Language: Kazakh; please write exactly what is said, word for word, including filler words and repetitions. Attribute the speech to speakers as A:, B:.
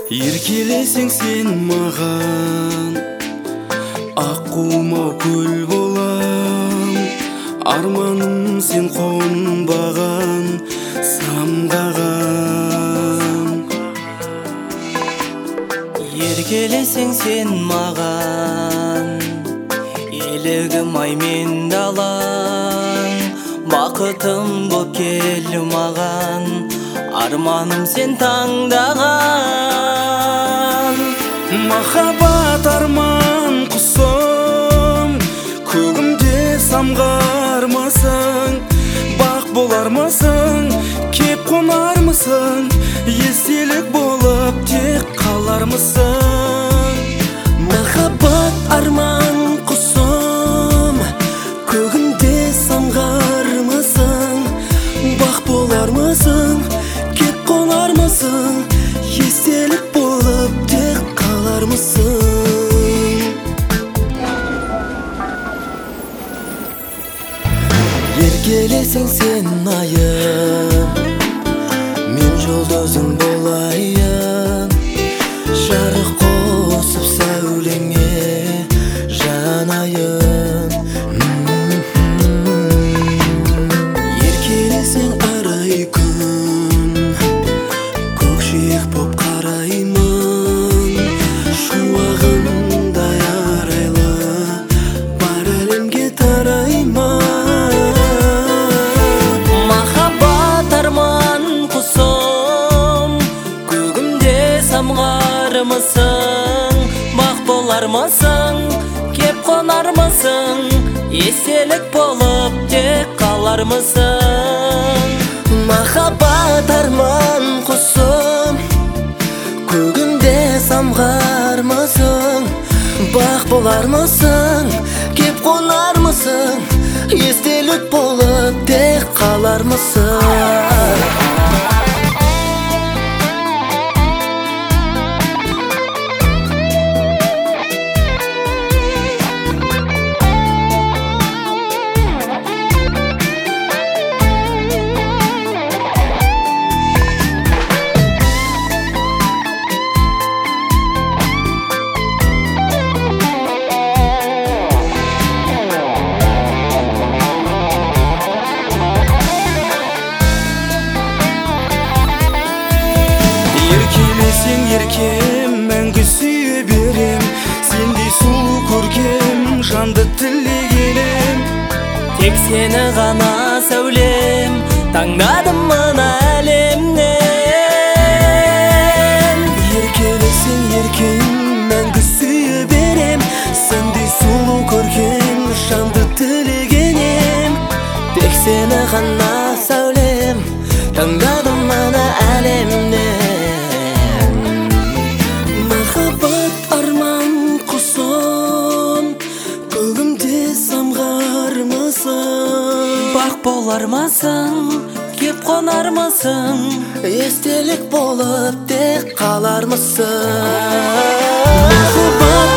A: Еркелесең сен маған, аққуыма көл болам. Арманым сен қонбаған самғаған.
B: Еркелесең сен маған, елігім ай мен далаң. Бақытым боп кел маған, арманым сен таңдаған.
A: Махаббат арман құсым, көгімде самғармысың? Бақ болармысың, кеп қонармысың? Естелік болып тек қалармысың?
B: Махаббат арман құсым, көгімде самғармысың? Бақ болармысың, кеп қонармысың? Естелік болып тек қалармысың? Еркелесең сен айым, мен жұлдызың болайын. Жарық қосып сәулеңе жанайын. Еркелесең арай күн, көкшек боп қараймын. Шуағындай арайлы бар әлемге тараймын. Махаббат арман құсым, көгімде самғармысың? Бақ болармысың, кеп қонармысың? Естелік болып тек қалармысың? Махаббат арман құсым, көгімде самғармысың? Бақ болармысың, кеп қонармысың? Естелік болып тек қалармысың?
A: Еркелесең еркем, мәңгі сүйе берем. Сендей сұлу көркем, жанды тілегенем.
B: Тек сені ғана сәулем, таңдадым мына әлемнен.
A: Еркелесең еркем, мәңгі сүйе берем. Сендей сұлу көркем, жанды тілегенем.
B: Тек сені ғана сәулем, таңдадым мына әлемнен.
A: Махаббат арман құсым, көгімде самғармысың?
B: Бақ болармысың, кеп қонармысың?
A: Естелік болып тек қалармысың?
B: Махаббат